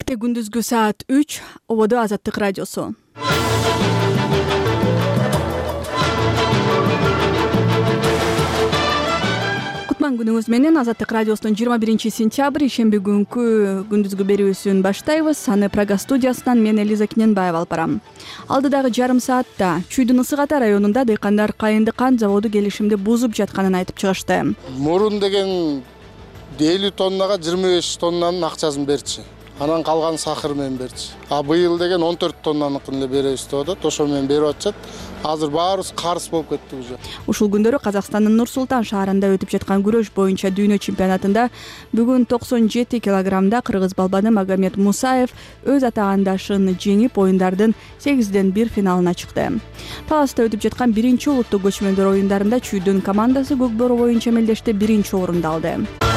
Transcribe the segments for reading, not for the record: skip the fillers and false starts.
Эртең күндүзгү саат 3 ободо Азаттык радиосу. Кутман күнүңүз менен Азаттык радиосунун 21-сентябрь ишемби күнкү күндүзгү берүүсүн баштайбыз. Аны Прага студиясынан мен Элиза Кененбаева алып барам. Алдыдагы жарым саатта Чүйдүн Ысык Ата районунда дыйкандар кайынды кант заводу келишимди бузуп жатканын айтып чыгышты. Мурун деген 50 тоннага 25 тоннанын акчасын берчи. Анан калган сахар менен берчи. А быйыл деген 14 тоннаныкын эле беребиз деп атат. Ошо менен берип атышат. Азыр баарыбыз карыз болуп кетти уже. Ушул күндөрү Казакстандын Нур-Султан шаарында өтүп жаткан күрөш боюнча дүйнө чемпионатында бүгүн 97 килограммда кыргыз балбаны Магомед Мусаев өз атагандашын жеңип, оюндардын 8-1 финалына чыкты. Таласта өтүп жаткан 1-улуттук көчмөндөр оюндарында Чүйдүн командасы көк боро боюнча мелдеште 1-орунду алды.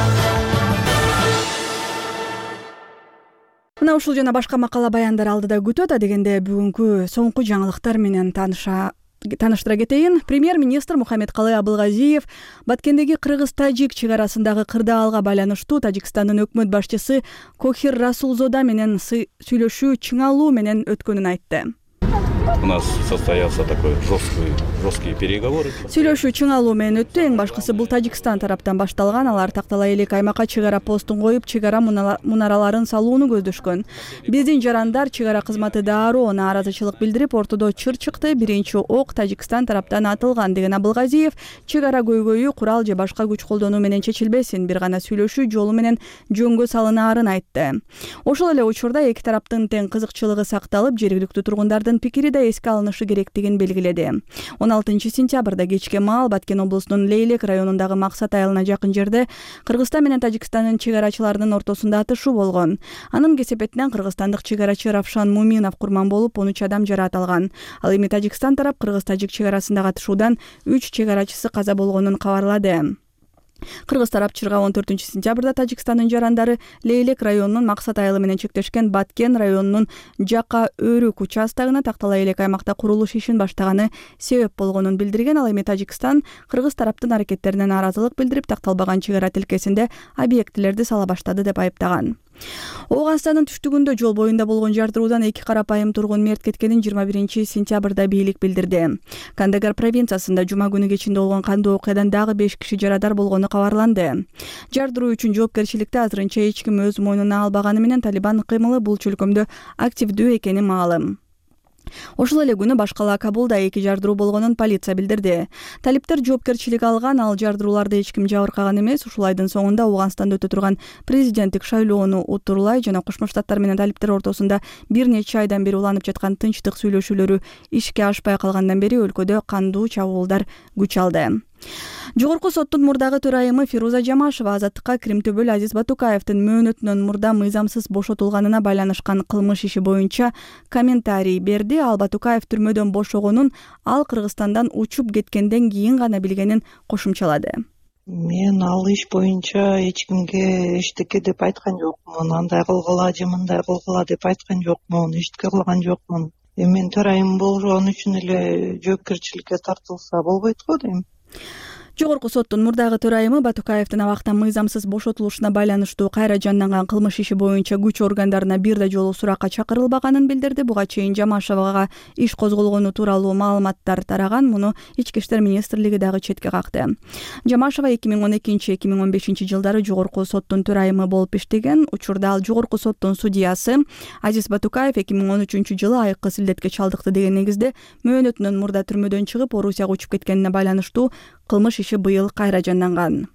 Мына ушул жана башка макала баяндар алдыда күтөт. Адегенде бүгүнкү соңку жаңылыктар менен тааныштыра кетейин. Премьер-министр Мухаммедкалый Абылгазиев Баткендеги кыргыз-тажик чек арасындагы кырдаалга байланыштуу Тажикстандын өкмөт башчысы Кохир Расулзода менен сүйлөшүү чыңалуу менен өткөнүн айтты. У нас состоялся такой жесткие переговоры. Сүйлөшүү чыңалуу менен өттү. Эң башкысы бул Тажикстан тараптан башталган. Алар Тактала элек аймакка чек ара постун коюп, чек ара мунараларын салууну көздөшкөн. Биздин жарандар чек ара кызматы дароо нааразычылык билдирип, ортодо чыр чыкты. Биринчи ок Тажикстан тараптан атылган деген Абылгазиев, чек ара көйгөйү курал же башка күч колдонуу менен чечилбесин, бир гана сүйлөшүү жолу менен жөнгө салынаарын айтты. Ошол эле учурда эки тараптын тең кызыкчылыгы сакталып, жергиликтүү тургундардын пикири да эске алынышы керектигин белгиледи. 16-сентябрда кечке маал Баткен облусунун Лейлек районундагы Максат айылына жакын жерде Кыргызстан менен Тажикстандын чек арачыларынын ортосунда атышуу болгон. Анын кесепетинен кыргызстандык чек арачы Равшан Муминов курман болуп, 13 адам жараат алган. Ал эми Тажикстан тарап кыргыз-тажик чек арасындагы атышуудан 3 чек арачысы каза болгонун кабарлады. Кыргыз тарап чырга 14-сентябрда Тажикстандын жарандары Лейлек районунун Максат айылы менен чектешкен Баткен районунун Жака Өрүк участогуна Тактала элек аймакта курулуш ишин баштаганы себеп болгонун билдирген. Ал эми Тажикстан кыргыз тараптын аракеттерине нааразылык билдирип, такталбаган чек ара тилкесинде объектилерди сала баштады деп айыптаган. Ооганстандын түштүгүндө жол боюнда болгон жардыруудан 2 карапайым тургун мерт кеткенин 21-сентябрда бийлик билдирди. Кандагар провинциясында жума күнү кечинде болгон кандуу окуядан дагы 5 киши жарадар болгону кабарланды. Жардыруу үчүн жоопкерчиликти азырынча эч ким өз мойнуна албаганы менен Талибан кыймылы бул чөлкөмдө активдүү экени маалым. Ошол эле күнү башкала Кабулда 2 жардыруу болгонун полиция билдирди. Талиптер жоопкерчилик алган, ал жардырууларды эч ким жабыркаган эмес. Ушул айдын соңунда Ооганстанда өтө турган президенттик шайлоону утурлай жана Кошмо Штаттар менен талиптер ортосунда бир нече айдан бери уланып жаткан тынчтык сүйлөшүүлөрү ишке ашпай калгандан бери өлкөдө кандуу чабуулдар күч алды. Жогорку соттун мурдагы төрайымы Фируза Жамашева Азаттыкка Кримтөбөл Азиз Батукаевдин мөөнөтүнөн мурда мыйзамсыз бошотулганына байланышкан кылмыш иши боюнча комментарий берди. Ал Батукаев түрмөдөн бошогонун ал Кыргызстандан учуп кеткенден кийин гана билгенин кошумчалады. Мен ал иш боюнча эч кимге эчтеке деп айткан жокмун. Андай кылгыла же мындай кылгыла деп айткан жокмун. Эчтеке кылган жокмун. Мен төрайым болгон үчүн эле жоопкерчиликке тартылса болбойт го дейм. Жогорку соттун мурдагы төрайымы Батукаевдин абактан мыйзамсыз бошотулушуна байланыштуу кайра жанданган кылмыш иши боюнча күч органдарына бир да жолу суракка чакырылбаганын билдирди. Буга чейин Жамашевага иш козголгону тууралуу маалыматтар тараган. Муну Ички иштер министрлиги дагы четке какты. Жамашева 2012-2015 жылдары жогорку соттун төрайымы болуп иштеген. Учурда ал жогорку соттун судьясы. Азиз Батукаев 2013 жылы айыккы силдетке чалдыкты деген негизде мөөнөтүнөн мурда түрмөдөн чыгып Орусияга учуп кеткенине байланыштуу кылмыш иши быйыл кайра жанданган.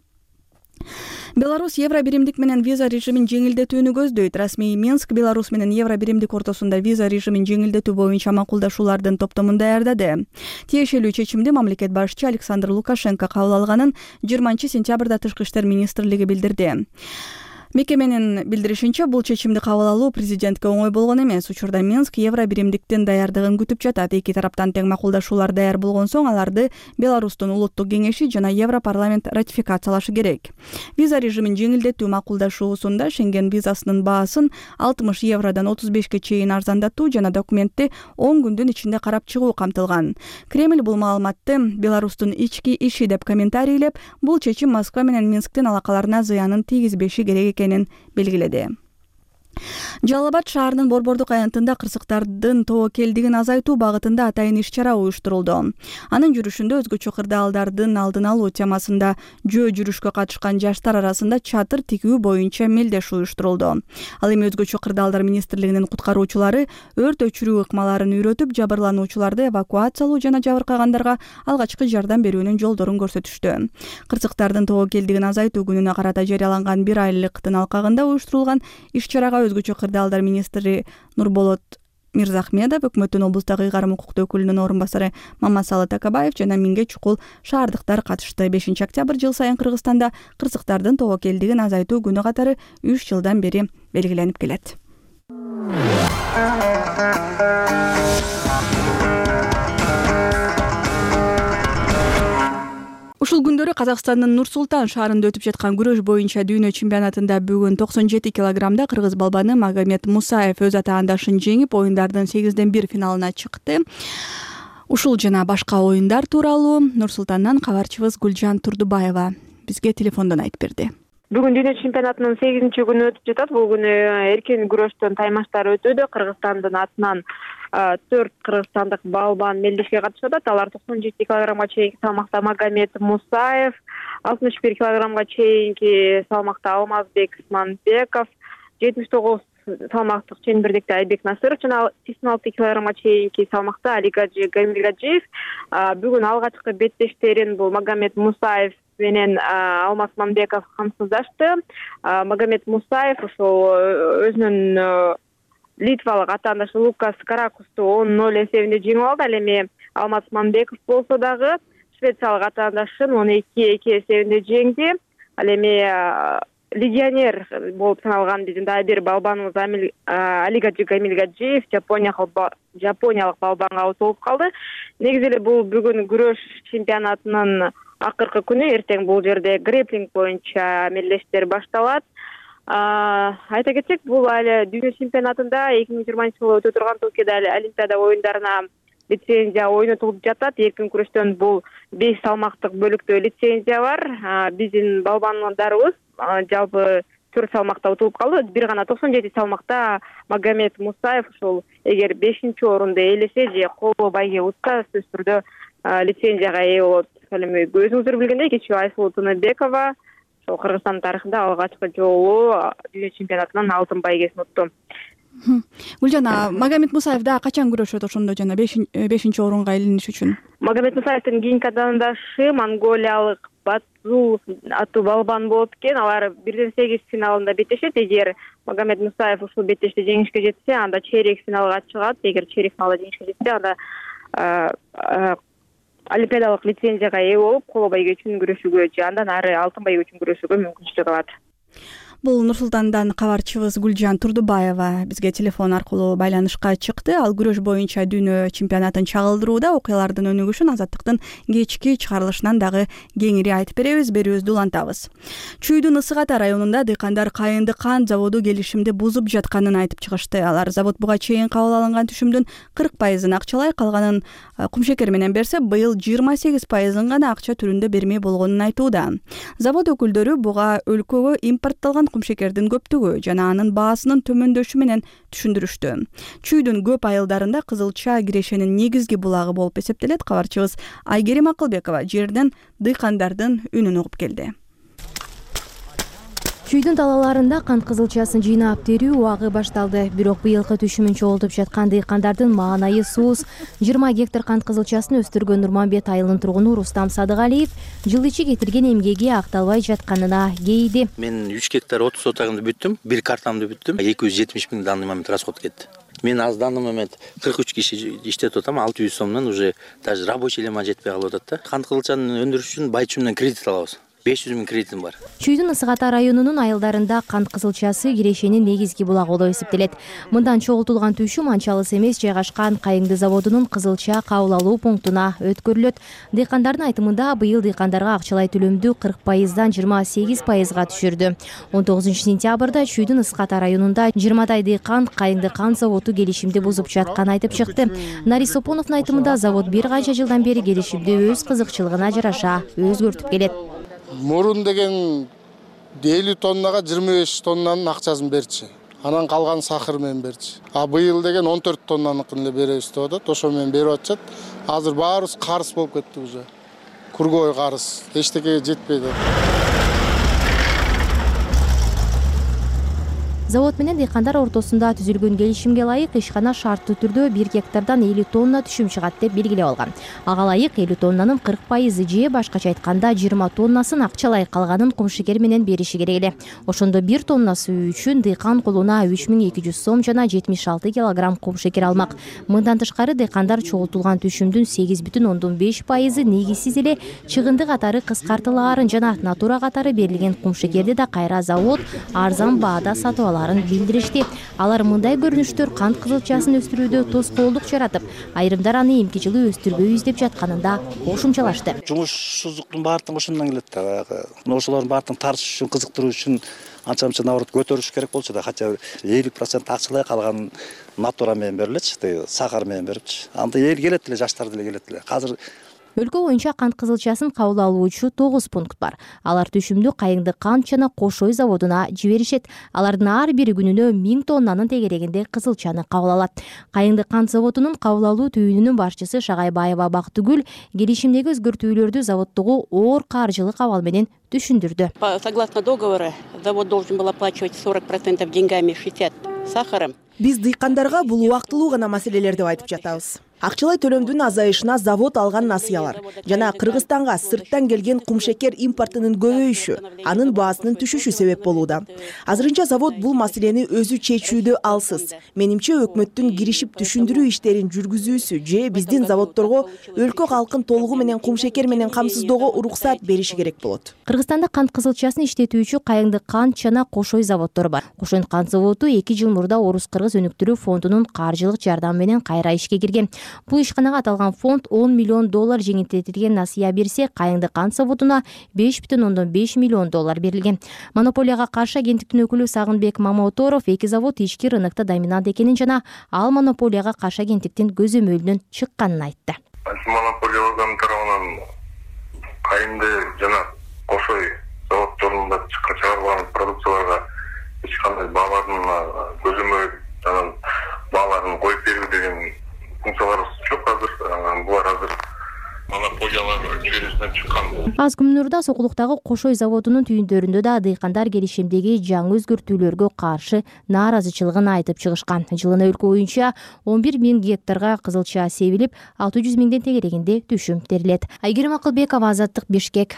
Беларусь евро биримдик менен виза режимин жеңилдетүүнү көздөйт. Расмий Минск Беларусь менен евро биримдик ортосунда виза режимин жеңилдетүү боюнча макулдашуулардын топтомун даярдады. Тиешелүү чечимди мамлекет башчы Александр Лукашенко кабыл алганын 20-сентябрда Тышкы иштер министрлиги билдирди. Мекеменин билдиришинче, бул чечимди кабыл алуу президентке оңой болгон эмес. Учурда Минск евро биримдиктин даярдыгын күтүп жатат. Эки тараптан тең макулдашуулар даяр болгон соң аларды Беларустун улуттук кеңеши жана Европарламент ратификациялашы керек. Виза режимин жеңилдетүү макулдашуусунда Шенген визасынын баасын 60 евродан 35 чейин арзандатуу жана документти 10 күндүн ичинде карап чыгуу камтылган. Кремль бул маалыматты Беларустун ички иши деп комментарийлеп, бул чечим Москва менен Минсктин алакаларына зыянын тийгизбеши керек экенин белгиледи. Жалал Абад шаарынын Борбордук аянтында кырсыктардын тобокелдигин азайтуу багытында атайын иш-чара уюштурулду. Анын жүрүшүндө өзгөчө кырдаалдардын алдын алуу темасында жөө жүрүшкө катышкан жаштар арасында чатыр тигүү боюнча мелдеш уюштурулду. Ал эми өзгөчө кырдаалдар министрлигинин куткаруучулары өрт өчүрүү ыкмаларын үйрөтүп, жабырлануучуларды эвакуациялоо жана жабыркагандарга алгачкы жардам берүүнүн жолдорун көрсөтүштү. Кырсыктардын тобокелдигин азайтуу күнүнө карата жарыяланган бир айлыктын алкагында уюштурулган иш-чарага өзгөчө кырдаалдар министри Нурболот Мирзахмедов, өкмөттүн облустагы ыйгарым укуктуу өкүлүнүн орун басары Мамасалы Такабаев жана 1000ге чукул шаардыктар катышты. 5 октябрь жыл сайын Кыргызстанда кырсыктардын тобокелдигин азайтуу күнү катары 3 жылдан бери белгиленип келет. Ушул күндөрү Казакстандын Нур-Султан шаарында өтүп жаткан күрөш боюнча дүйнө чемпионатында бүгүн 97 килограммда кыргыз балбаны Магомед Мусаев өз атаандашын жеңип, оюндардын 8-1 финалына чыкты. Ушул жана башка оюндар тууралуу Нур-Султандан кабарчыбыз Гүлжан Турдубаева бизге телефондон айтып берди. Бүгүн дүйнө чемпионатынын 8-күнү өтүп жатат. Бул күнү эркин күрөштөн таймаштар өтүүдө. Кыргызстандын атынан 4 кыргызстандык балбан мелдешке катышат. Алар 97 килограммга чейинки салмакта Магомед Мусаев, 61 килограммга чейинки салмакта Алмазбек Исманбеков, 79 салмактык чембирдикте Айбек Насыров жана 86 килограммга чейинки салмакта Алигаджи Гамилгаджиев бүгүн алгачкы беттештерин бул Магомед Мусаев менен Алмаз Мамбеков камсыздашты. Магомед Мусаев ошол өзүнүн литвалык атаандашы Лукас Каракусту 10-0 эсебинде жеңип алды. Ал эми Алмаз Мамбеков болсо дагы швециялык атаандашын 12-2 эсебинде жеңди. Ал эми легионер болуп саналган биздин дагы бир балбаныбыз Алигаджи Гамилгаджиев жапониялык балбанга утулуп калды. Негизи эле бул бүгүн күрөш чемпионатынын акыркы күнү. Эртең бул жерде греплинг боюнча мелдештер башталат. Айта кетсек, бул эле дүйнө чемпионатында 2020-жылы өтө турган Токиодо Олимпиада оюндарына лицензия ойнотулуп жатат. Эркин күрөштөн бул 5 салмактык бөлүктө лицензия бар. Биздин балбандарыбыз жалпы 4 салмакта утулуп калды. Бир гана 97 салмакта Магомед Мусаев ушул эгер 5-орунду ээлесе же коло байге утса сөзсүз түрдө лицензияга ээ болот. Ал эми өзүңүздөр билгендей кечээ Айсулуу Тыныбекова Кыргызстан тарыхында алгачкы жолу дүйнө чемпионатынан алтын байгесин утту. Гүлжан, Магомед Мусаев да качан күрөшөт ошондо жана 5 орунга илиниш үчүн? Магомед Мусаевдин кийинки атаандашы монголиялык Батзул аттуу балбан болот экен. Алар 1-8 финалында беттешет. Эгер Магомед Мусаев ушул беттеште жеңишке жетсе, анда чейрек финалга чыгат. Эгер чейрек финалда жеңишке жетсе, анда олимпиадалык лицензияга ээ болуп, коло байге үчүн күрөшүүгө же андан ары алтын байге үчүн күрөшүүгө мүмкүнчүлүк алат. Бул Нур-Султандан кабарчыбыз Гүлжан Турдубаева бизге телефон аркылуу байланышка чыкты. Ал күрөш боюнча дүйнө чемпионатын чагылдырууда окуялардын өнүгүшүн Азаттыктын кечки чыгарылышынан дагы кеңири айтып беребиз, берүүбүздү улантабыз. Чүйдүн Ысык Ата районунда дыйкандар Кайынды кант заводу келишимди бузуп жатканын айтып чыгышты. Алар завод буга чейин кабыл алынган түшүмдүн 40%-ын акчалай, калганын кумшекер менен берсе, быйыл 28%-ын гана акча түрүндө бермей болгонун айтууда. Завод өкүлдөрү буга өлкөгө импортталган кумшекердин көптүгү жана анын баасынын төмөндөшү менен түшүндүрүштү. Чүйдүн көп айылдарында кызылча кирешенин негизги булагы болуп эсептелет. Кабарчыбыз Айгерим Акылбекова жерден дыйкандардын үнүн угуп келди. Чүйдүн талаларында кант кызылчасын жыйнап терүү убагы башталды. Бирок быйылкы түшүмүн чогултуп жаткан дыйкандардын маанайы сууз. 20 гектар кант кызылчасын өстүргөн Нурманбет айылынын тургуну Рустам Садыгалиев жыл ичи кетирген эмгеги акталбай жатканына кейди. Мен 3 гектар 30 сотагымды бүттүм, бир картамды бүттүм. 270 000 данный момент расход кетти. Мен аз данный момент 43 киши иштетип атам, 600 сомдон уже даже рабочий эле жетпей калып атат да. Кант кызылчаны өндүрүш үчүн байчумдан кредит алабыз. 500 000 кредитим бар. Чүйдүн Ысык Ата районунун айылдарында кант кызылчасы кирешенин негизги булагы болуп эсептелет. Мындан чогултулган түшүм анчалыс эмес жайгашкан Кайыңды заводунун кызылча кабыл алуу пунктуна өткөрүлөт. Дыйкандардын айтымында быйыл дыйкандарга акчалай төлөмдү 40%-дан 28%га түшүрдү. 19 сентябрда Чүйдүн Ысык Ата районунда 20 дыйкан Кайыңды кант заводу келишимди бузуп жатканын айтып чыкты. Нарис Сопоновдун айтымында завод бир канча жылдан бери келишимди өз кызыкчылыгына жараша өзгөртүп келет. Мурун деген 50 тоннага 25 тоннанын акчасын берчи. Анан калган сахар менен берчи. А быйыл деген 14 тоннаныкын эле беребиз деп атат. Ошо менен берип атышат. Азыр баарыбыз карыз болуп кетти уже. Кургой карыз. Эчтекеге жетпейт. Завод менен дыйкандар ортосунда түзүлгөн келишимге ылайык ишкана шарттуу түрдө 1 гектардан 50 тонна түшүм чыгат деп белгилеп алган. Ага ылайык 50 тоннанын 40% же башкача айтканда 20 тоннасын акчалай, калганын кумшекер менен бериши керек эле. Ошондо 1 тоннасы үчүн дыйкан колуна 3200 сом жана 76 килограмм кумшекер алмак. Мындан тышкары дыйкандар чогултулган түшүмдүн 8,5% негизсиз эле чыгынды катары кыскартылаарын жана натура катары берилген кумшекерди да кайра завод арзан баада сатып алат билдиришти. Алар мындай көрүнүштөр кант кызылчасын өстүрүүдө тоскоолдук жаратып, айрымдар аны эмки жылы өстүрбөйбүз деп жатканын да кошумчалашты. Жумушсуздуктун баардыгы ошондон келет да. Ошолордун баардыгын тартыш үчүн, кызыктыруу үчүн анча-мынча наоборот көтөрүш керек болчу да, хотя 50% акчалай, калган натура менен берилечи, сахар менен берипчи. Анда эл келет эле, жаштар деле келет эле. Азыр Өлкө боюнча кант кызылчасын кабыл алуучу 9 пункт бар. Алар түшүмдү Кайыңды кант жана Кошой заводуна жиберишет. Алардын ар бири күнүнө 1000 тоннанын тегерегинде кызылчаны кабыл алат. Кайыңды кант заводунун кабыл алуу түйүнүнүн башчысы Шагайбаева Бактыгүл келишимдеги өзгөртүүлөрдү заводдогу оор каржылык абал менен түшүндүрдү. Согласно договора, завод должен был оплачивать 40% деньгами, 60% сахаром. Биз дыйкандарга бул убактылуу гана маселелер деп айтып жатабыз. Акчалай төлөмдүн азайышына завод алган насыялар жана Кыргызстанга сырттан келген кумшекер импортунун көбөйүшү, анын баасынын түшүшү себеп болууда. Азырынча завод бул маселени өзү чечүүдө алсыз. Менимче өкмөттүн киришип түшүндүрүү иштерин жүргүзүүсү же биздин заводдорго өлкө калкын толугу менен кумшекер менен камсыздоого уруксат бериши керек болот. Кыргызстанда кант кызылчасын иштетүүчү Кайыңды кант жана Кошой заводдору бар. Кошой кант заводу 2 жыл мурда Орус-Кыргыз өнүктүрүү фондунун каржылык жардамы менен кайра ишке кирген. Бул ишканага аталган фонд $10 миллион жеңилдетилген насыя берсе, Кайыңды кант заводуна $5,5 миллион берилген. Монополияга каршы агенттиктин өкүлү Сагынбек Мамоторов эки завод ички рынокто доминант экенин жана ал монополияга каршы агенттиктин көзөмөлүнөн чыкканын айтты. Монополия органы тарабынан Кайыңды жана Кошой заводдорунда чыгарылган продукцияларга эч кандай баалардын көзөмөл жана бааларын коюп берүү деген функциялар жок. Азыр булар азыр монополиялар чөйрөсүнөн чыккан. Аз күнүрдө Сокулуктагы Кошой заводунун түйүндөрүндө да дыйкандар келишимдеги жаңы өзгөртүүлөргө каршы нааразычылыгын айтып чыгышкан. Жылына өлкө боюнча 11 000 гектарга кызылча себилип, 600 000 тегерегинде түшүм терилет. Айгерим Акылбекова, Азаттык, Бишкек.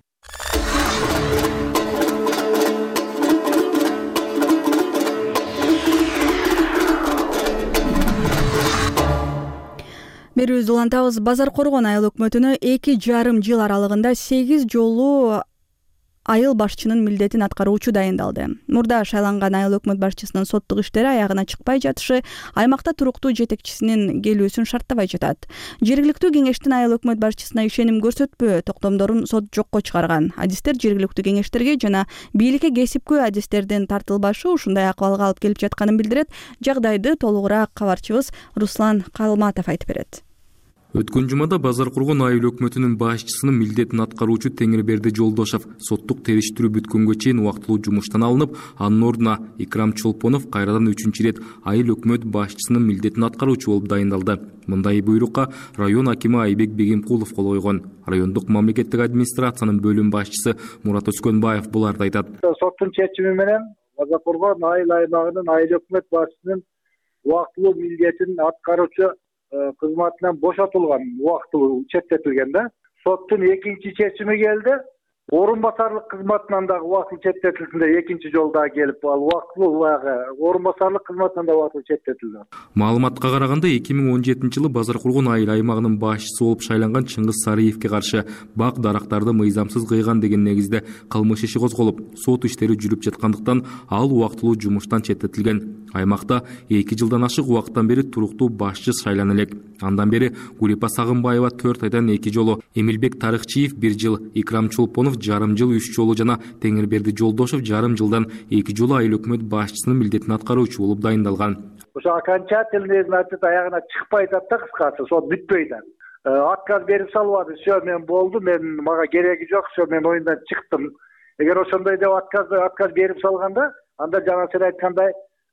Берүүбүздү улантабыз. Базар Коргон айыл өкмөтүнө 2,5 жыл аралыгында 8 жолу айыл башчынын милдетин аткаруучу дайындалды. Мурда шайланган айыл өкмөт башчысынын соттук иштери аягына чыкпай жатышы аймакта туруктуу жетекчисинин келүүсүн шарттабай жатат. Жергиликтүү кеңештин айыл өкмөт башчысына ишеним көрсөтпөө токтомдорун сот жокко чыгарган. Адистер жергиликтүү кеңештерге жана бийликке кесипкөй адистердин тартылбашы ушундай акыбалга алып келип жатканын билдирет. Жагдайды толугураак кабарчыбыз Руслан Калматов айтып берет. Өткөн жумада Базар Коргон айыл өкмөтүнүн башчысынын милдетин аткаруучу Теңирберди Жолдошов соттук териштирүү бүткөнгө чейин убактылуу жумуштан алынып, анын ордуна Икрам Чолпонов кайрадан 3-чү ирет айыл өкмөт башчысынын милдетин аткаруучу болуп дайындалды. Мындай буйрукка район акими Айбек Бегимкулов кол койгон. Райондук мамлекеттик администрациянын бөлүм башчысы Мурат Өскөнбаев буларды айтат. Соттун чечими менен Базар Коргон айыл аймагынын айыл өкмөт башчысынын убактылуу милдетин аткаруучу кызматынан бошотулган, убактылуу четтетилген да. Соттун экинчи чечими келди. Орун басарлык кызматынан дагы убактылуу четтетилсин деп экинчи жолда келип, ал убактылуу орун басарлык кызматынан да убактылуу четтетилди. Маалыматка караганда 2017-жылы Базар Коргон айыл аймагынын башчысы болуп шайланган Чыңгыз Сарыевке каршы бак дарактарды мыйзамсыз кыйган деген негизде кылмыш иши козголуп, сот иштери жүрүп жаткандыктан ал убактылуу жумуштан четтетилген. Аймакта 2 жылдан ашык убакыттан бери туруктуу башчы шайлана элек. Андан бери Гулипа Сагынбаева 4 айдан 2 жолу, Эмилбек Тарыхчиев 1 жыл, Икрам Чолпонов жарым жыл 3 жолу жана Теңирберди Жолдошов жарым жылдан 2 жолу айыл өкмөт башчысынын милдетин аткаруучу болуп дайындалган. Ошо окончательный аягына чыкпай атат да, кыскасы, сот бүтпөй да. Отказ берип салбады, все, мен болду, мага кереги жок, все, мен оюндан чыктым. Эгер ошондой деп отказ берип салганда, анда жана сен айткандай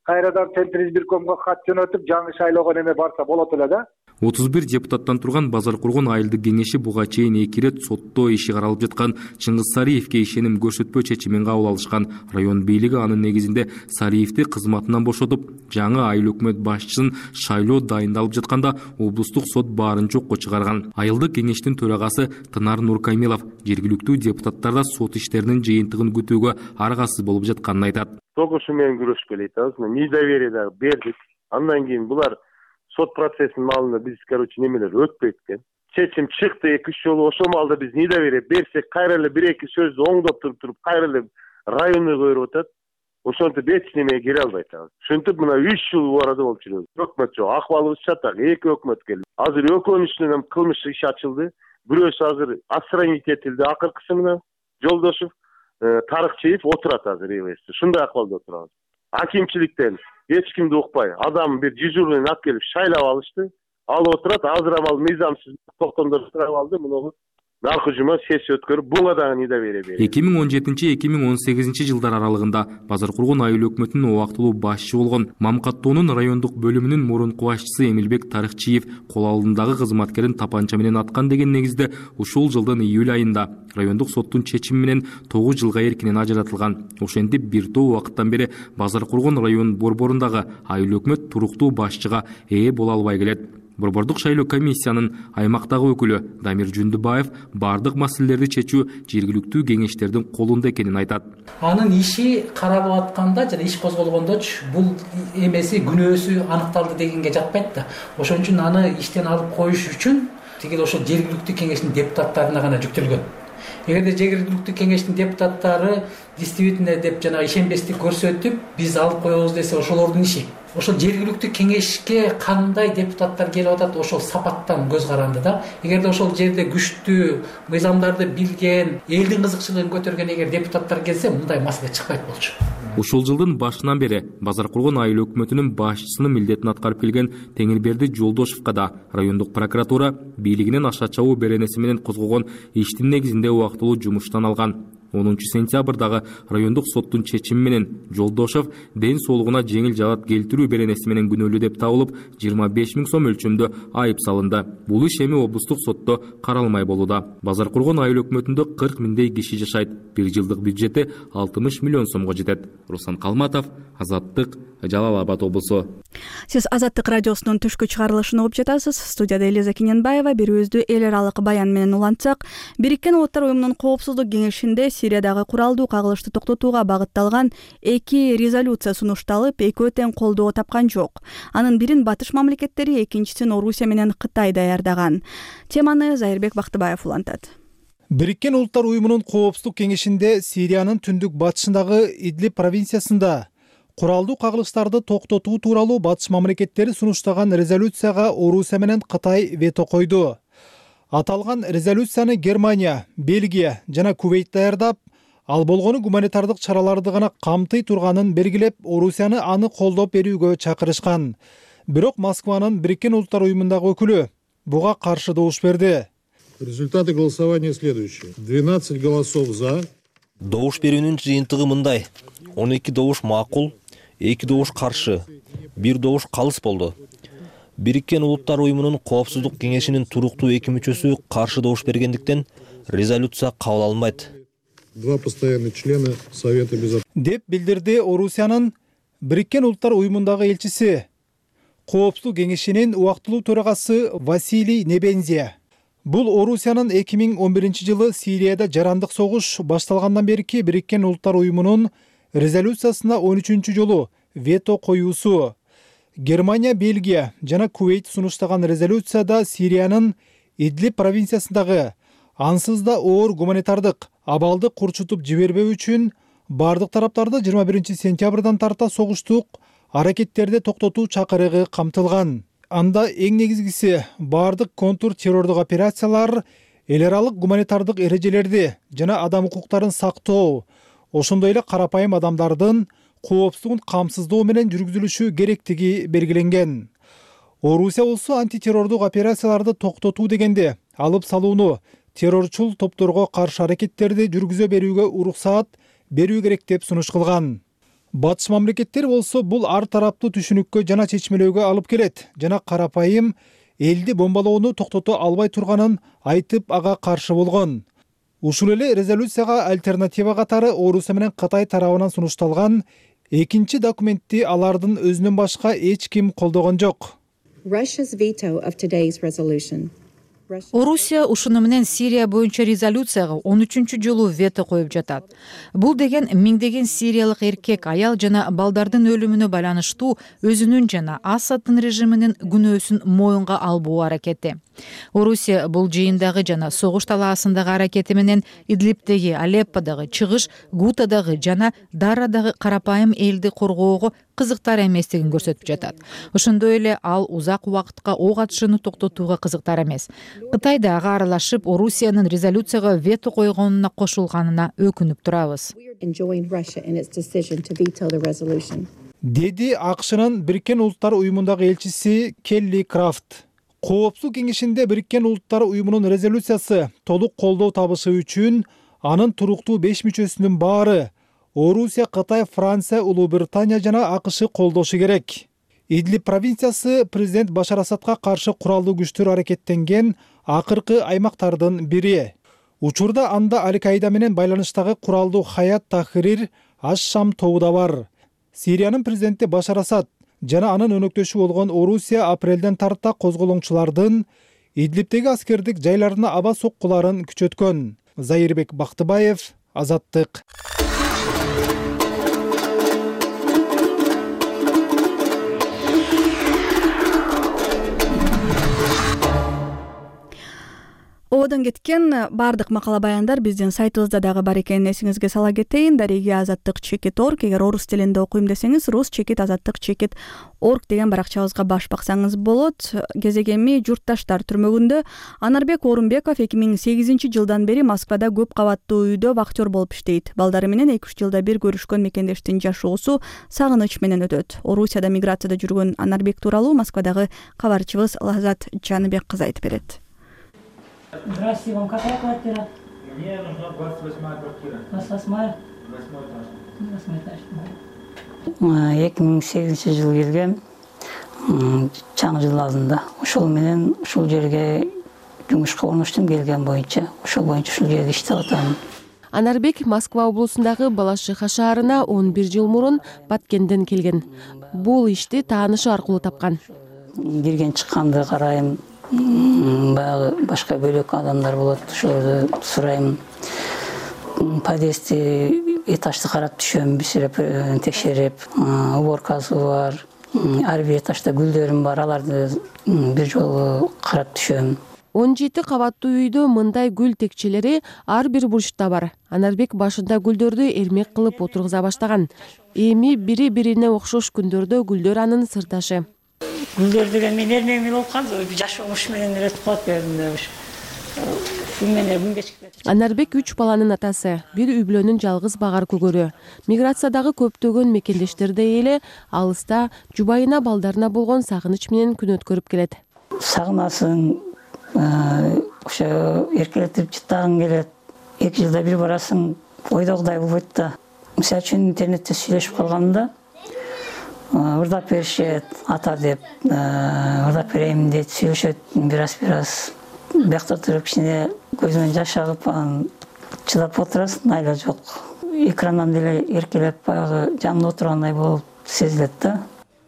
кайрадан Центр избиркомго кат жөнөтүп жаңы шайлоого эме барса болот эле да. 31 депутаттан турган Базаркулгон айылдык кеңеши буга чейин 2 рет сотто иши каралып жаткан Чыңгыз Сариевке ишеним көрсөтпөө чечимин кабыл алышкан. Район бийлиги анын негизинде Сариевди кызматынан бошотуп, жаңы айыл өкмөт башчысын шайлоо дайындалып жатканда облустук сот баарын жокко чыгарган. Айылдык кеңештин төрагасы Тынар Нуркамилов жергиликтүү депутаттарда сот иштеринин жыйынтыгын күтүүгө аргасыз болуп жатканын айтат. Тогушу менен күрөшкө элек недоверие да бердик. Андан кийин булар сот процессинин алдында биз, немелер өтпөй экен. Чечим чыкты 2-3 жолу, ошол маалда биз недоверие берсек, кайра эле 1-2 сөздү оңдоп туруп, кайра эле районный көрүп атат. Ошентип эч немеге кире албайт. Ушинтип мына 3 жыл убарада болуп жүрөбүз. Өкмөт жок, акыбалыбыз чатак, 2 өкмөт келди. Азыр экөөнүн үстүнөн кылмыш иш ачылды. Бирөөсү азыр отстранить этилди, акыркысы мына Жолдошев, Тарыкчиев отурат азыр эбести. Ушундай акыбалда отурабыз. Акимчиликтен эч кимди укпай, адам бир дежурный алып келип шайлап алышты. Ал отурат, азыр амал мыйзамсыз токтомдор турап алды. Муну наркы жума сессия өткөрүп, буга дагы недоверие берди. 2017-2018 жылдар аралыгында Базаркулгон айыл өкмөтүнүн убактылуу башчы болгон Мамкаттоонун райондук бөлүмүнүн мурунку башчысы Эмилбек Тарыкчиев кол алдындагы кызматкерин тапанча менен аткан деген негизде ушул жылдын июль айында райондук соттун чечими менен 9 жылга эркинен ажыратылган. Ошентип бир топ убакыттан бери Базаркулгон район борборундагы айыл өкмөт туруктуу башчыга ээ боло албай келет. Борбордук шайлоо комиссиянын аймактагы өкүлү Дамир Жүндүбаев бардык маселелерди чечүү жергиликтүү кеңештердин колунда экенин айтат. Анын иши каралып атканда жана иш козголгондочу бул эмеси күнөөсү аныкталды дегенге жатпайт да. Ошон үчүн аны иштен алып коюш үчүн тигил ошо жергиликтүү кеңештин депутаттарына гана жүктөлгөн. Эгерде жергиликтүү кеңештин депутаттары действительно деп жана ишенбестик көрсөтүп, биз алып коебуз десе ошолордун иши. Ошол жергиликтүү кеңешке кандай депутаттар келип атат, ошол сапаттан көз каранды да. Эгерде ошол жерде күчтүү, мыйзамдарды билген, элдин кызыкчылыгын көтөргөн эгер депутаттар келсе, мындай маселе чыкпайт болчу. Ушул жылдын башынан бери Базаркулгон айыл өкмөтүнүн башчысынын милдетин аткарып келген Теңирберди Жолдошевго да райондук прокуратура бийлигинен аша чабуу беренеси менен козгогон иштин негизинде убактылуу жумуштан алган. 10 сентябрдагы райондук соттун чечими менен Жолдошев ден соолугуна жеңил жалат келтирүү беренеси менен күнөөлүү деп табылып 25 000 сом өлчөмдө айып салынды. Бул иш эми облустук сотто каралмай болууда. Базаркулгон айыл өкмөтүндө 40 000 киши жашайт. Бир жылдык бюджети 60 миллион сомго жетет. Руслан Калматов, Азаттык, Жалал Абад облусу. Сиз Азаттык радиосунун түшкү чыгарылышын угуп жатасыз. Студияда Элиза Кененбаева. Берүүбүздү эл аралык баян менен улантсак, Бириккен Улуттар уюмунун коопсуздук кеңешинде Сириядагы куралдуу кагылышты токтотууга багытталган 2 резолюция сунушталып, экөө тең колдоо тапкан жок. Анын бирин Батыш мамлекеттери, экинчисин Орусия менен Кытай даярдаган. Теманы Зайырбек Бактыбаев улантат. Бириккен Улуттар уюмунун коопсуздук кеңешинде Сириянын түндүк батышындагы Идлиб провинциясында куралдуу кагылыштарды токтотуу тууралуу Батыш мамлекеттери сунуштаган резолюцияга Орусия менен Кытай вето койду. Аталган резолюцияны Германия, Бельгия жана Кувейт даярдап, ал болгону гуманитардык чараларды гана камтый турганын белгилеп, Орусияны аны колдоп берүүгө чакырышкан. Бирок Москванын Бириккен Улуттар уюмундагы өкүлү буга каршы добуш берди. Результаты голосования следующие. 12 голосов за. Добуш берүүнүн жыйынтыгы мындай. 12 добуш макул, 2 добуш каршы, 1 добуш калыс болду. Бириккен Улуттар уюмунун коопсуздук кеңешинин туруктуу 2 мүчөсү каршы добуш бергендиктен резолюция кабыл алынбайт. 2 постоянный члена Совета Безопасности. Деп билдирди Орусиянын Бириккен Улуттар уюмундагы элчиси, коопсуздук кеңешинин убактылуу төрагасы Василий Небензия. Бул Орусиянын 2011 жылы Сирияда жарандык согуш башталгандан берки Бириккен Улуттар уюмунун резолюциясына 13 жолу вето коюусу. Германия, Бельгия жана Кувейт сунуштаган резолюцияда Сириянын Идлиб провинциясындагы ансыз да оор гуманитардык абалды курчутуп жибербөө үчүн бардык тараптарды 21 сентябрдан тарта согуштук аракеттерди токтотуу чакырыгы камтылган. Анда эң негизгиси бардык контур террордук операциялар, эл аралык гуманитардык эрежелерди жана адам укуктарын сактоо, ошондой эле карапайым адамдардын коопсуздугун камсыздоо менен жүргүзүлүшү керектиги белгиленген. Орусия болсо антитеррордук операцияларды токтотуу дегенде алып салууну, террорчул топторго каршы аракеттерди жүргүзө берүүгө уруксаат берүү керек деп сунуш кылган. Батыш мамлекеттер болсо бул ар тараптуу түшүнүккө жана чечмелөөгө алып келет жана карапайым элди бомбалоону токтото албай турганын айтып ага каршы болгон. Ушул эле резолюцияга альтернатива катары Орусия менен Кытай тарабынан сунушталган экинчи документти алардын өзүнөн башка эч ким колдогон жок. Орусия ушуну менен Сирия боюнча резолюцияга 13-жолу вето коюп жатат. Бул деген миңдеген сириялык эркек, аял жана балдардын өлүмүнө байланыштуу өзүнүн жана Асаддын режиминин күнөөсүн моюнга албоо аракети. Орусия бул жыйындагы жана согуш талаасындагы аракети менен Идлибдеги, Алепподагы, Чыгыш Гутадагы жана Дарадагы карапайым элди коргоого кызыктар эместигин көрсөтүп жатат. Ошондой эле ал узак убакытка ок атышууну токтотууга кызыктар эмес. Кытай да ага аралашып, Орусиянын резолюцияга вето койгонуна кошулганына өкүнүп турабыз. Деди АКШнын Бириккен Улуттар Уюмундагы элчиси Келли Крафт. Коопсуздук кеңешинде Бириккен Улуттар Уюмунун резолюциясы толук колдоо табышы үчүн анын туруктуу 5 мүчөсүнүн баары Орусия, Кытай, Франция, Улуу Британия жана АКШ колдошу керек. Идлиб провинциясы президент Башар Асадка каршы куралдуу күчтөр аракеттенген акыркы аймактардын бири. Учурда анда Аль-Каида менен байланыштагы куралдуу Хаят Тахрир Аш-Шам тобу да бар. Сириянын президенти Башар Асад жана анын өнөктөшү болгон Орусия апрелден тарта козголоңчулардын Идлибдеги аскердик жайларына аба соккуларын күчөткөн. Зайырбек Бактыбаев, Азаттык. Одон кеткен бардык макала баяндар биздин сайтыбызда дагы бар экенин эсиңизге сала кетейин. Дареги Азаттык.org. Эгер орус тилинде окуйм десеңиз, rus.azаттык.org деген баракчабызга баш баксаңыз болот. Кезегеми журтташтар түрмөгүндө Анарбек Орунбеков 2008 жылдан бери Москвада көп кабаттуу үйдө вахтер болуп иштейт. Балдары менен 2-3 жылда бир көрүшкөн мекендештин жашоосу сагыныч менен өтөт. Орусияда миграцияда жүргөн Анарбек тууралуу Москвадагы кабарчыбыз Лазат Жаныбек кызы айтып берет. Здравствуйте, вам какая квартира? Мне нужна 28-я квартира. 28-я? 8 этаж. 2008 жылы келгем, жаңы жыл алдында. Ошол менен ушул жерге жумушка орноштум келген боюнча. Ошол боюнча ушул жерде иштеп атам. Анарбек Москва облусундагы Балашиха шаарына 11 жыл мурун Баткенден келген. Бул ишти таанышы аркылуу тапкан. Кирген чыкканды карайм. Баягы башка бөлөк адамдар болот, ошолорду сурайм. Подъездди этажды карап түшөм, бисиреп текшерип, уборкасы бар. Ар бир этажда гүлдөрүм бар, аларды бир жолу карап түшөм. 17 кабаттуу үйдө мындай гүл текчелери ар бир бурчта бар. Анарбек башында гүлдөрдү эрмек кылып отургуза баштаган. Эми бири-бирине окшош күндөрдө гүлдөр анын сырдашы. Гүлдөр деген мен эрмегим болуп калды, жашоомуш менен элетип калат бердим. Анарбек 3 баланын атасы, бир үй бүлөнүн жалгыз багар көгөрү. Миграциядагы көптөгөн мекендештерде эле алыста жубайына балдарына болгон сагыныч менен күн өткөрүп келет. Сагынасың, ошо эркелетип жыттагың келет. 2 жылда бир барасың, ойдогудай болбойт да. Мисалы үчүн интернетте сүйлөшүп калганда ырдап беришет, ата деп, ырдап берейин дейт, сүйлөшөт, бираз. Биякта туруп кичине көзүмөн жаш агып, чыдап отурасың, айла жок. Экрандан деле эркелеп, баягы жанында отургандай болуп сезилет да.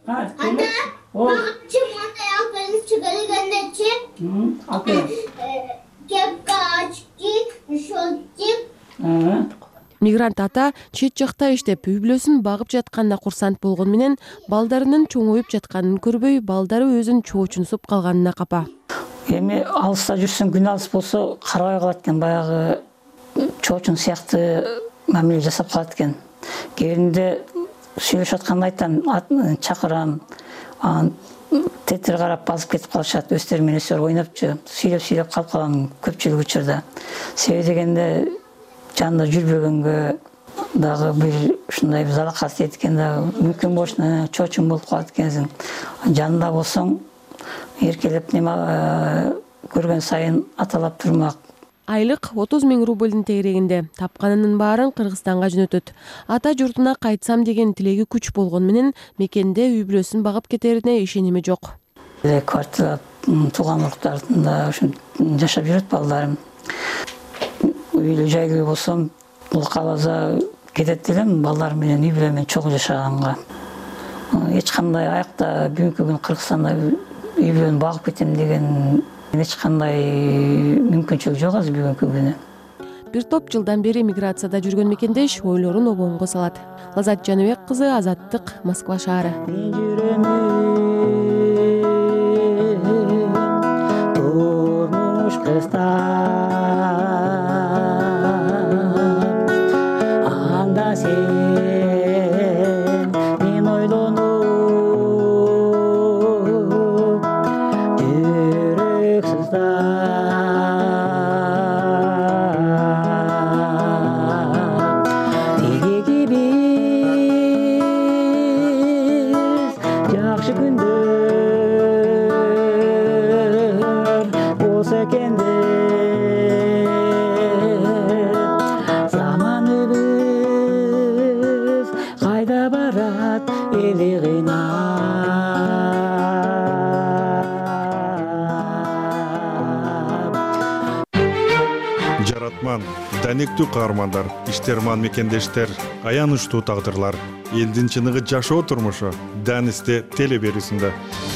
Мигрант ата чет жакта иштеп, үй бүлөсүн багып жатканына курсант болгон менен балдарынын чоңоюп жатканын көрбөй, балдары өзүн чоочунсуп калганына капа. Эми алыста жүрсөң, күн алыс болсо карабай калат экен, баягы чоочун сыяктуу мамиле жасап калат экен. Кээбиринде сүйлөшүп атканда айтам, чакырам, тетир карап басып кетип калышат, өздөрү менен өздөрү ойнопчу, сүйлөп калып калам көпчүлүк учурда. Себеби дегенде жанында жүрбөгөнгө дагы бир ушундай бир залакат тиет экен да, мүмкүн болушуна чоочун болуп калат экенсиң. Жанында болсоң, эркелеп неме көргөн сайын аталап турмак. айлык 30 000 рублдун тегерегинде. Тапканынын баарын Кыргызстанга жөнөтөт. Ата журтуна кайтсам деген тилеги күч болгон менен мекенде үй бүлөсүн багып кетерине ишеними жок. Квартира тууган уруктарында ушин жашап жүрөт балдарым. Үйлүү жайлуу болсом, бул каласа кетет элем балдар менен үй бүлө менен чогуу жашаганга. Эч кандай аякта бүгүнкү күн Кыргызстанда үй бүлөнү багып кетем деген эч кандай мүмкүнчүлүк жок азыр бүгүнкү күнү. Бир топ жылдан бери миграцияда жүргөн мекендеш ойлорун обоңго салат. Лазат Жаныбек кызы, Азаттык, Москва шаары. Анда сен мен ойлонуп жүрөк сыздап тигеги биз жакшы күндөр болсо экен деп заманыбыз кайда барат эли кыйнап. Жаратман, данектүү каармандар, иштерман мекендештер, аянычтуу тагдырлар, элдин чыныгы жашоо турмушу Данисте теле берүүсүндө.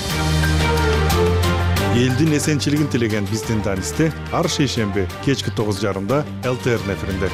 Элдин эсенчилигин тилеген биздин Данисте ар шейшемби кечки 9:30 ЛТР эфиринде.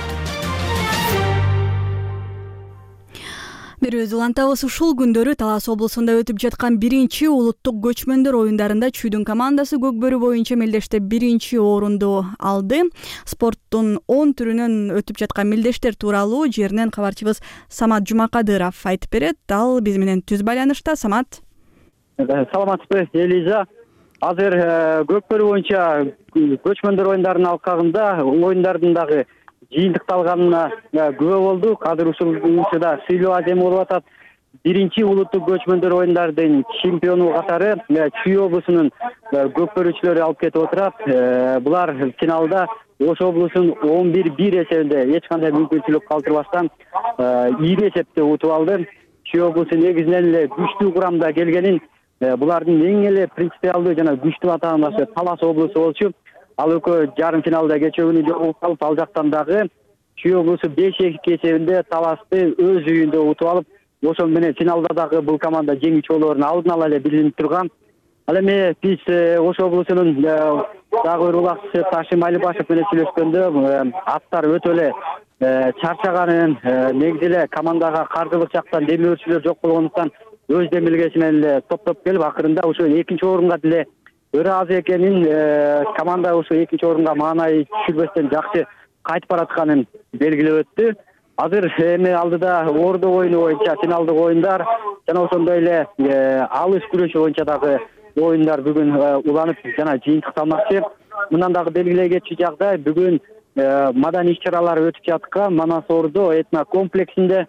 Берүүбүздү улантабыз. Ушул күндөрү Талас облусунда өтүп жаткан 1-чи улуттук көчмөндөр оюндарында Чүйдүн командасы Көкбөрү боюнча мелдеште 1-чи орунду алды. Спорттун 10 түрүнөн өтүп жаткан мелдештер тууралуу жеринен кабарчыбыз Самат Жумакадыров айтып берет. Ал биз менен түз байланышта. Самат. Саламатсызбы, Элиза. Азыр Көкбөрү боюнча көчмөндөр оюндарынын алкагында оюндардын дагы жыйынтыкталганына күбө болдук. Азыр ушул учурда сыйлуу азем болуп атат. 1-чи улуттук көчмөндөр оюндардын чемпиону катары Чүй облусунун көкбөрүчүлөрү алып кетип отурат. Булар финалда Ош облусун 11-1 эсебинде эч кандай мүмкүнчүлүк калтырбастан ийри эсепте утуп алды. Чүй облусу негизинен эле күчтүү курамда келгенин, булардын эң эле принципиалдуу жана күчтүү атаанасы Талас облусу болчу. Ал экөө жарым финалда кечөө жолугуп калып, ал жактан дагы Чүй облусу 5-2 эсебинде Таласты өз үйүндө утуп алып, ошол менен финалда дагы бул команда жеңүүчү болоорун алдын ала эле билинип турган. Ал эми биз Ош облусунун дагы бир улакчысы Ташим Алибашев менен сүйлөшкөндө аттар өтө эле чарчаганын, негизи эле командага каржылык жактан демөөрчүлөр жок болгондуктан өз демилгеси менен эле топтоп келип, акырында ошо 2-чи орунга деле ыраазы экенин, команда ошо 2-чи орунга маанай түшүрбөстөн жакшы кайтып баратканын белгилеп өттү. Азыр эми алдыда ордо оюну боюнча финалдык оюндар жана ошондой эле алыш күрөшү боюнча дагы оюндар бүгүн уланып жана жыйынтыкталмакчы. Мындан дагы белгилей кетчү жагдай, бүгүн маданий иш-чаралар өтүп жаткан Манас Ордо этно комплексинде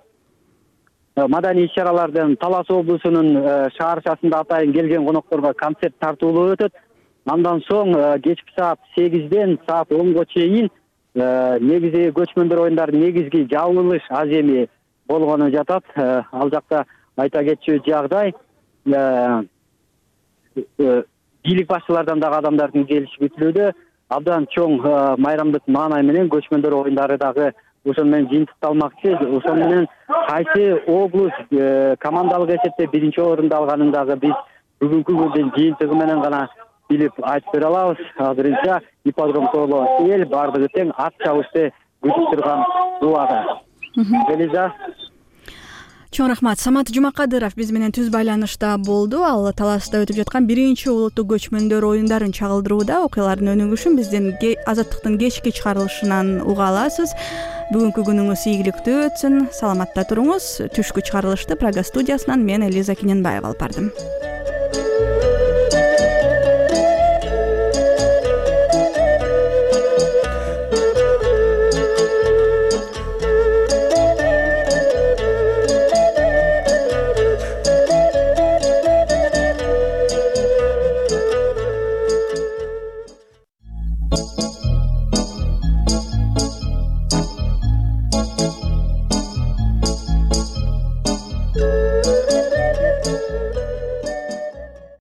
маданий иш-чаралардын Талас облусунун шаарчасында атайын келген конокторго концерт тартуулуу өтөт. Андан соң кечки саат 8-ден саат 10-го чейин негизи көчмөндөр оюндарынын негизги жабылыш аземи болгону жатат. Ал жакта айта кетчү жагдай, бийлик башчылардан дагы адамдардын келиши күтүлүүдө. Абдан чоң майрамдык маанай менен көчмөндөр оюндары дагы ошол менен жыйынтыкталмакчы. Ошол менен кайсы облус командалык эсепте 1-чи орунду алганын дагы биз бүгүнкү күндүн жыйынтыгы менен гана билип айтып бере алабыз. Азырынча ипподром тооло эл бардыгы тең ат чабышты күтүп турган убада. Элиза. Чоң рахмат. Самат Жумакадыров биз менен түз байланышта болду. Ал Таласта өтүп жаткан 1-чи улуттук көчмөндөр оюндарын чагылдырууда. Окуялардын өнүгүшүн биздин Азаттыктын кечки чыгарылышынан уга аласыз. Бүгүнкү күнүңүз ийгиликтүү өтсүн. Саламатта туруңуз. Түшкү чыгарылышты Прага студиясынан мен Элиза Кененбаева алып бардым.